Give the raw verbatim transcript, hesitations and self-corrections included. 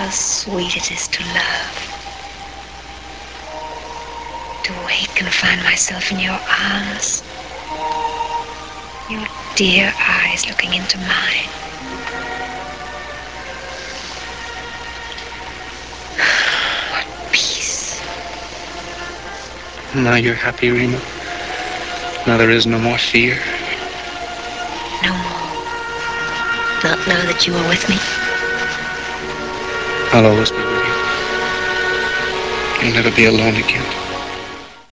how sweet it is to love. To wake and find myself in your arms. Your dear eyes looking into mine. What peace. Now you're happy, Rima. Now there is no more fear. No more. Not know that you are with me. I'll always be with you. You'll never be alone again.